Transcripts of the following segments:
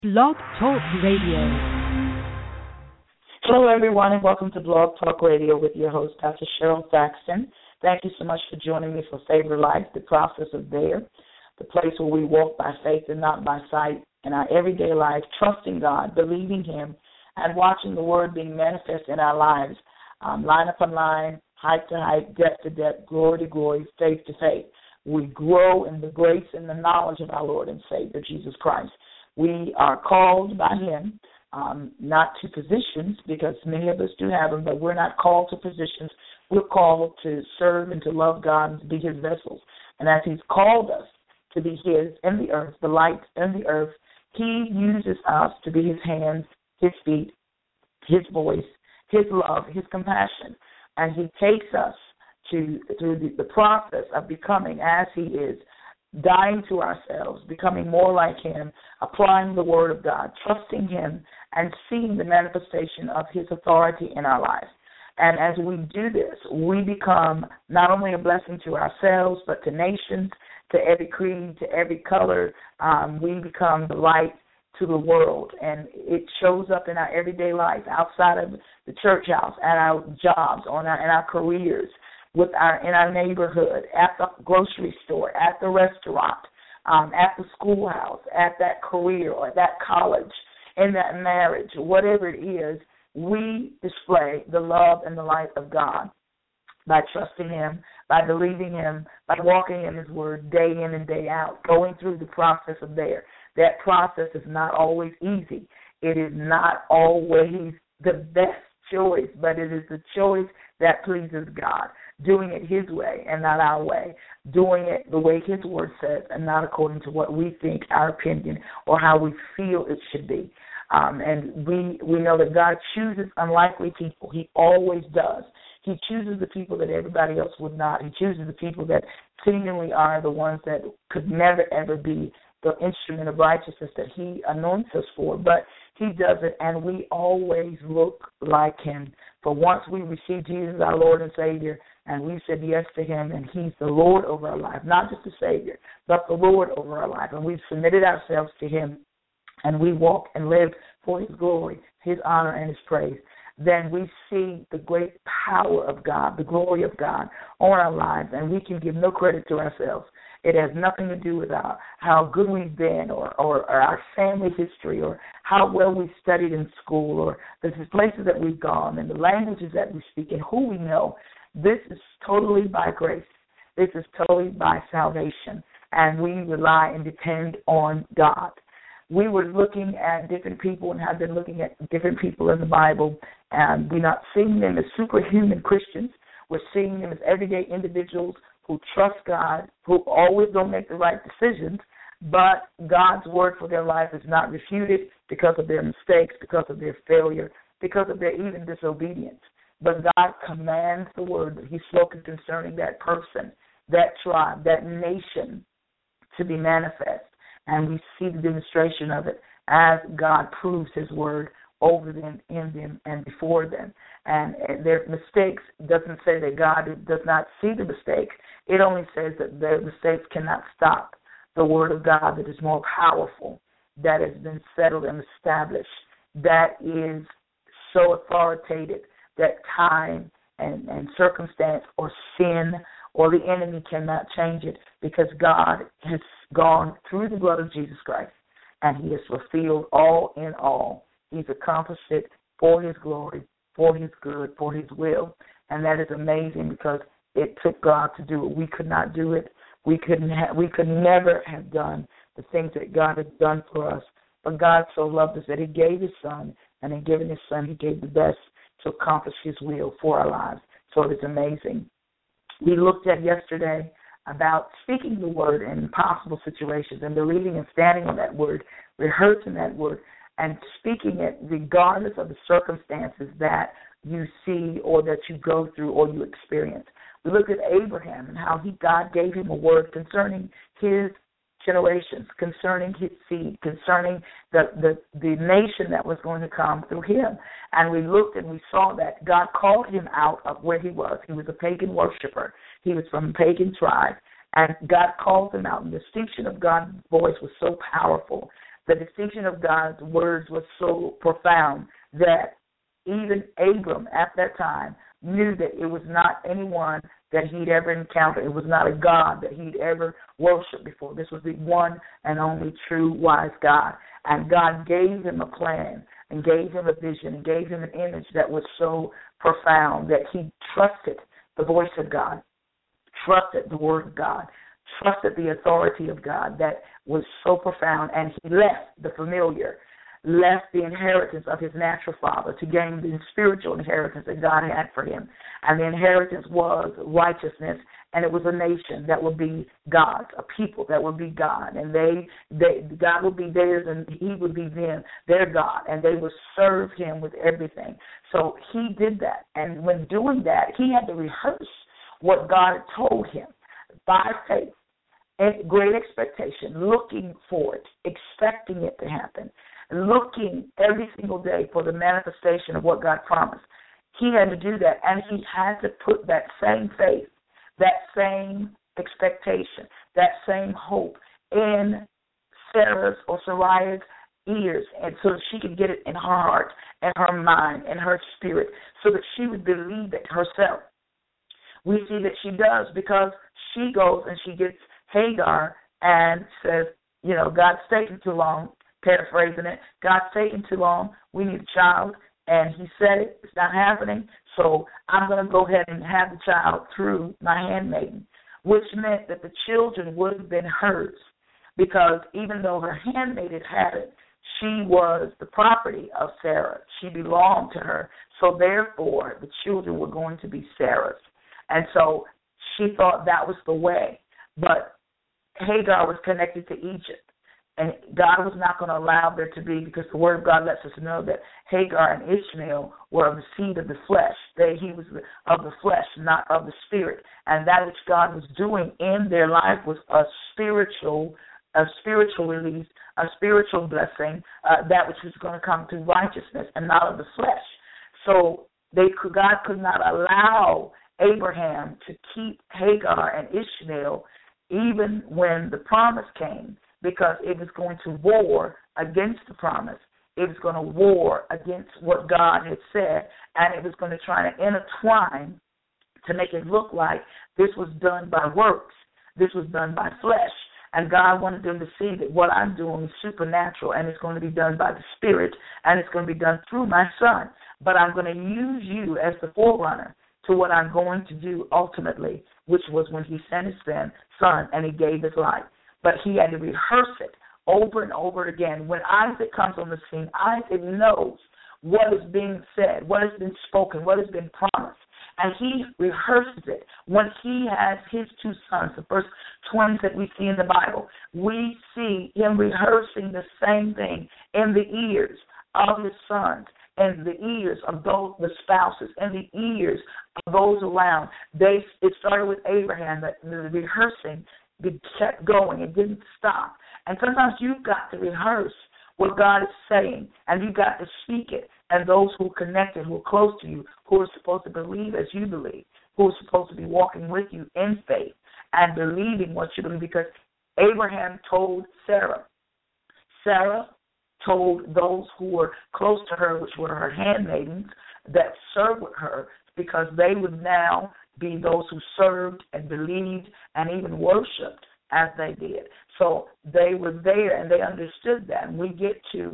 Blog Talk Radio. Hello, everyone, and welcome to Blog Talk Radio with your host, Dr. Cheryl Thaxton. Thank you so much for joining me for Favor Life, the process of there, the place where we walk by faith and not by sight in our everyday life, trusting God, believing Him, and watching the Word being manifest in our lives, line upon line, height to height, depth to depth, glory to glory, faith to faith. We grow in the grace and the knowledge of our Lord and Savior, Jesus Christ. We are called by Him, not to positions, because many of us do have them, but we're not called to positions. We're called to serve and to love God and to be His vessels. And as He's called us to be His in the earth, the light in the earth, He uses us to be His hands, His feet, His voice, His love, His compassion. And He takes us through the process of becoming as He is, dying to ourselves, becoming more like Him, applying the Word of God, trusting Him, and seeing the manifestation of His authority in our lives. And as we do this, we become not only a blessing to ourselves, but to nations, to every creed, to every color. We become the light to the world, and it shows up in our everyday life, outside of the church house, at our jobs, in our careers, in our neighborhood, at the grocery store, at the restaurant, at the schoolhouse, at that career or that college, in that marriage, whatever it is, we display the love and the light of God by trusting Him, by believing Him, by walking in His Word day in and day out, going through the process of there. That process is not always easy. It is not always the best choice, but it is the choice that pleases God, doing it His way and not our way, doing it the way His Word says and not according to what we think, our opinion, or how we feel it should be. And we know that God chooses unlikely people. He always does. He chooses the people that everybody else would not. He chooses the people that seemingly are the ones that could never, ever be the instrument of righteousness that He anoints us for. But He does it, and we always look like Him. For once we receive Jesus, our Lord and Savior, and we said yes to Him, and He's the Lord over our life, not just the Savior, but the Lord over our life, and we've submitted ourselves to Him, and we walk and live for His glory, His honor, and His praise, then we see the great power of God, the glory of God on our lives, and we can give no credit to ourselves. It has nothing to do with how good we've been or our family history or how well we studied in school or the places that we've gone and the languages that we speak and who we know. This is totally by grace. This is totally by salvation, and we rely and depend on God. We were looking at different people and have been looking at different people in the Bible, and we're not seeing them as superhuman Christians. We're seeing them as everyday individuals who trust God, who always don't make the right decisions, but God's word for their life is not refuted because of their mistakes, because of their failure, because of their even disobedience. But God commands the word that He's spoken concerning that person, that tribe, that nation to be manifest. And we see the demonstration of it as God proves His word over them, in them, and before them. And their mistakes doesn't say that God does not see the mistakes. It only says that their mistakes cannot stop the word of God that is more powerful, that has been settled and established, that is so authoritative that time and circumstance or sin or the enemy cannot change it, because God has gone through the blood of Jesus Christ, and He has fulfilled all in all. He's accomplished it for His glory, for His good, for His will, and that is amazing because it took God to do it. We could not do it. We could never have done the things that God has done for us. But God so loved us that He gave His Son, and in giving His Son, He gave the best to accomplish His will for our lives. So it is amazing. We looked at yesterday about speaking the word in impossible situations and believing and standing on that word, rehearsing that word, and speaking it regardless of the circumstances that you see or that you go through or you experience. We looked at Abraham and how God gave him a word concerning his generations, concerning his seed, concerning the nation that was going to come through him. And we looked and we saw that God called him out of where he was. He was a pagan worshiper. He was from a pagan tribe. And God called him out. And the distinction of God's voice was so powerful The distinction of God's words was so profound that even Abram at that time knew that it was not anyone that he'd ever encountered. It was not a God that he'd ever worshipped before. This was the one and only true wise God. And God gave him a plan and gave him a vision and gave him an image that was so profound that he trusted the voice of God, trusted the word of God, trusted the authority of God that was so profound, and he left the familiar, left the inheritance of his natural father to gain the spiritual inheritance that God had for him. And the inheritance was righteousness, and it was a nation that would be God's, a people that would be God. And God would be theirs, and he would be their God, and they would serve him with everything. So he did that. And when doing that, he had to rehearse what God had told him by faith, and great expectation, looking for it, expecting it to happen, looking every single day for the manifestation of what God promised. He had to do that, and he had to put that same faith, that same expectation, that same hope in Sarah's or Sarai's ears, and so that she could get it in her heart and her mind and her spirit, so that she would believe it herself. We see that she does, because she goes and she gets Hagar and says, God's taking too long, paraphrasing it, God's taking too long, we need a child, and he said it, it's not happening, so I'm going to go ahead and have the child through my handmaiden, which meant that the children would have been hers, because even though her handmaiden had it, she was the property of Sarah. She belonged to her, so therefore the children were going to be Sarah's. And so she thought that was the way. But Hagar was connected to Egypt, and God was not going to allow there to be, because the Word of God lets us know that Hagar and Ishmael were of the seed of the flesh. He was of the flesh, not of the spirit. And that which God was doing in their life was a spiritual release, a spiritual blessing, that which was going to come through righteousness and not of the flesh. So God could not allow Abraham to keep Hagar and Ishmael even when the promise came, because it was going to war against the promise. It was going to war against what God had said, and it was going to try to intertwine to make it look like this was done by works, this was done by flesh. And God wanted them to see that what I'm doing is supernatural, and it's going to be done by the Spirit, and it's going to be done through my Son. But I'm going to use you as the forerunner to what I'm going to do ultimately, which was when he sent his son and he gave his life. But he had to rehearse it over and over again. When Isaac comes on the scene, Isaac knows what is being said, what has been spoken, what has been promised. And he rehearses it when he has his two sons, the first twins that we see in the Bible. We see him rehearsing the same thing in the ears of his sons, in the ears of those, the spouses, in the ears of those around. It started with Abraham, the rehearsing kept going. It didn't stop. And sometimes you've got to rehearse what God is saying, and you've got to speak it. And those who are connected, who are close to you, who are supposed to believe as you believe, who are supposed to be walking with you in faith and believing what you believe, because Abraham told Sarah. Sarah told those who were close to her, which were her handmaidens, that served with her, because they would now be those who served and believed and even worshipped as they did. So they were there and they understood that. And we get to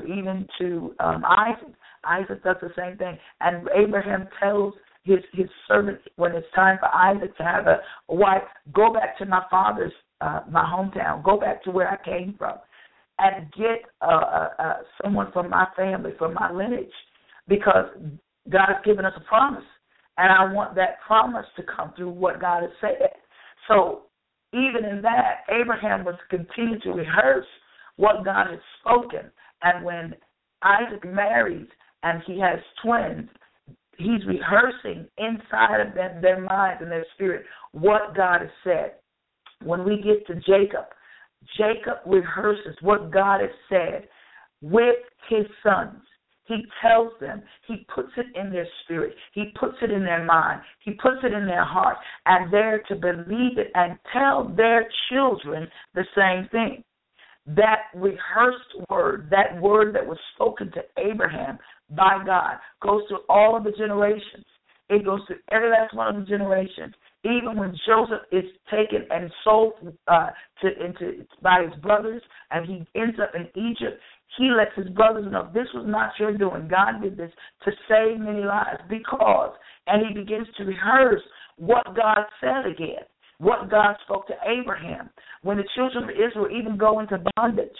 Isaac. Isaac does the same thing. And Abraham tells his servant, when it's time for Isaac to have a wife, go back to my father's, my hometown, go back to where I came from, and get someone from my family, from my lineage, because God has given us a promise, and I want that promise to come through what God has said. So even in that, Abraham was continuing to rehearse what God had spoken, and when Isaac marries and he has twins, he's rehearsing inside of their minds and their spirit what God has said. When we get to Jacob rehearses what God has said with his sons. He tells them, he puts it in their spirit, he puts it in their mind, he puts it in their heart, and they're to believe it and tell their children the same thing. that rehearsed word, that word that was spoken to Abraham by God, goes through all of the generations. It goes through every last one of the generations. Even when Joseph is taken and sold by his brothers, and he ends up in Egypt, he lets his brothers know this was not your doing. God did this to save many lives and he begins to rehearse what God said again, what God spoke to Abraham. When the children of Israel even go into bondage,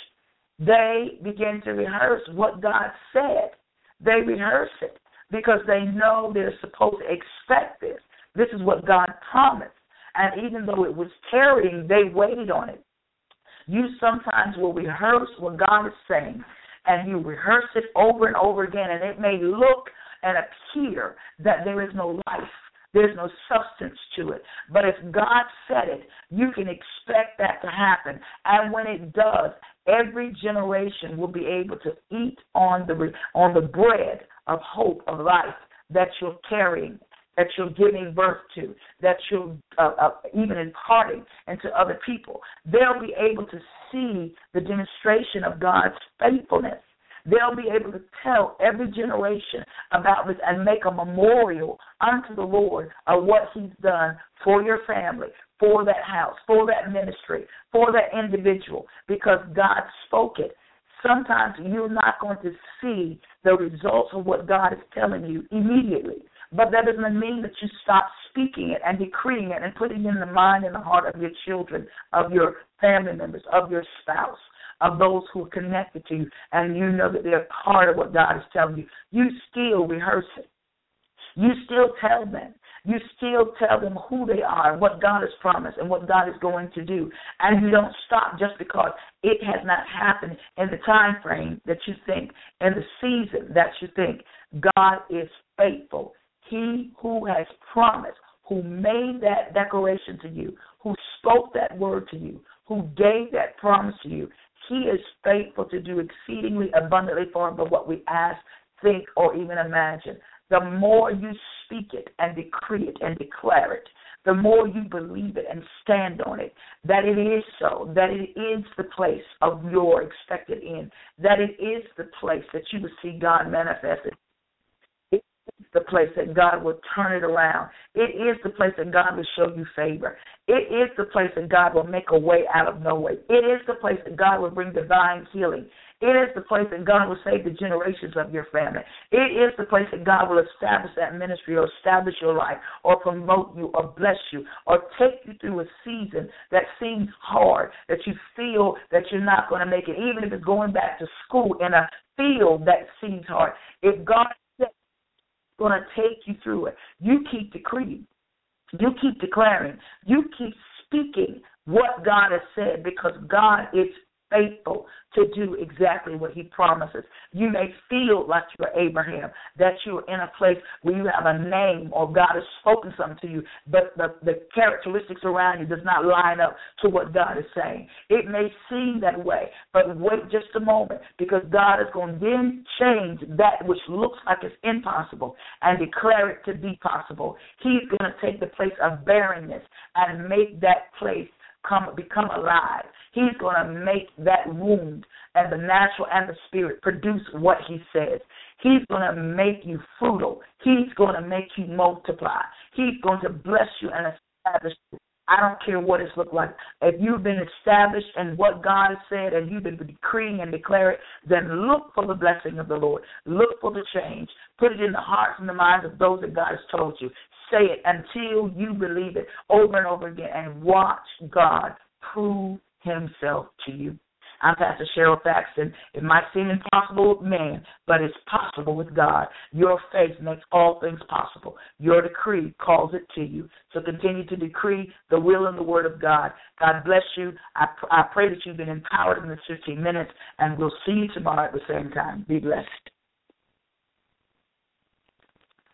they begin to rehearse what God said. They rehearse it because they know they're supposed to expect this. This is what God promised. And even though it was tarrying, they waited on it. You sometimes will rehearse what God is saying, and you rehearse it over and over again, and it may look and appear that there is no life. There's no substance to it. But if God said it, you can expect that to happen. And when it does, every generation will be able to eat on the bread of hope, of life that you're carrying, that you're giving birth to, that you're even imparting into other people. They'll be able to see the demonstration of God's faithfulness. They'll be able to tell every generation about this and make a memorial unto the Lord of what he's done for your family, for that house, for that ministry, for that individual, because God spoke it. Sometimes you're not going to see the results of what God is telling you immediately. But that doesn't mean that you stop speaking it and decreeing it and putting it in the mind and the heart of your children, of your family members, of your spouse, of those who are connected to you, and you know that they're part of what God is telling you. You still rehearse it. You still tell them. You still tell them who they are and what God has promised and what God is going to do. And you don't stop just because it has not happened in the time frame that you think, in the season that you think. God is faithful. He who has promised, who made that declaration to you, who spoke that word to you, who gave that promise to you, he is faithful to do exceedingly abundantly far above what we ask, think, or even imagine. The more you speak it and decree it and declare it, the more you believe it and stand on it, that it is so, that it is the place of your expected end, that it is the place that you will see God manifested. It is the place that God will turn it around. It is the place that God will show you favor. It is the place that God will make a way out of no way. It is the place that God will bring divine healing. It is the place that God will save the generations of your family. It is the place that God will establish that ministry or establish your life or promote you or bless you or take you through a season that seems hard, that you feel that you're not going to make it, even if it's going back to school in a field that seems hard. If God is going to take you through it, you keep decreeing. You keep declaring. You keep speaking what God has said, because God is faithful to do exactly what he promises. You may feel like you're Abraham, that you're in a place where you have a name or God has spoken something to you, but the characteristics around you does not line up to what God is saying. It may seem that way, but wait just a moment, because God is going to then change that which looks like it's impossible and declare it to be possible. He's going to take the place of barrenness and make that place become alive. He's going to make that wound and the natural and the spirit produce what he says. He's going to make you fruitful. He's going to make you multiply. He's going to bless you and establish you. I don't care what it's looked like. If you've been established in what God has said and you've been decreeing and declaring, then look for the blessing of the Lord. Look for the change. Put it in the hearts and the minds of those that God has told you. Say it until you believe it over and over again, and watch God prove himself to you. I'm Pastor Cheryl Thaxton. It might seem impossible with man, but it's possible with God. Your faith makes all things possible. Your decree calls it to you. So continue to decree the will and the word of God. God bless you. I pray that you've been empowered in this 15 minutes, and we'll see you tomorrow at the same time. Be blessed.